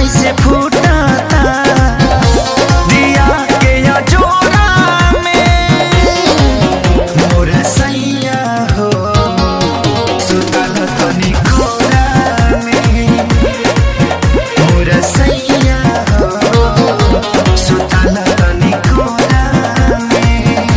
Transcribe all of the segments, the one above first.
जैसे फूटता दिया के अजोरा में मोर सैया हो सुतल तनी कोरा में मोर सैया हो सुतल तनी कोरा में।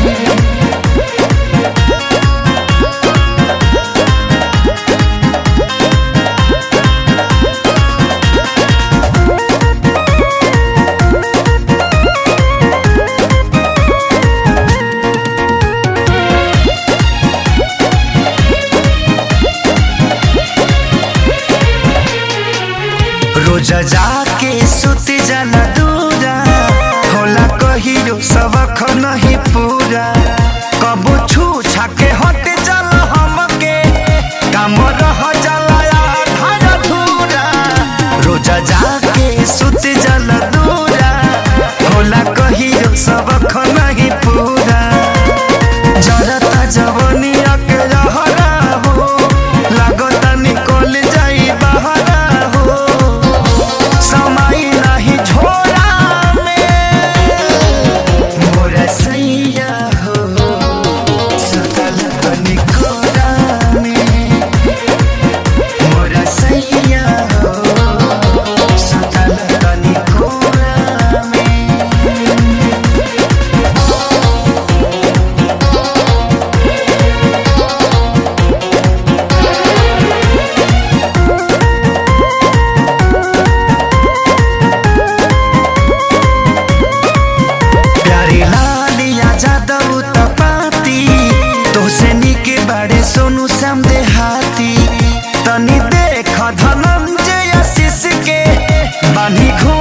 रोज जाके सुत जाला दूरा होला कहियो सबक नहीं पूरा कबो छू छाके हट जाला हमके काम रह जाला आधा अधूरा। रोज जाके सुत जाला दूरा होला कहियो सबक नहीं पूरा जरता जवनिया के रहरा हो लागता निकल जाई बहरा सोनू श्याम देहाती तनी देख धनंजय आशीष के बानी घूम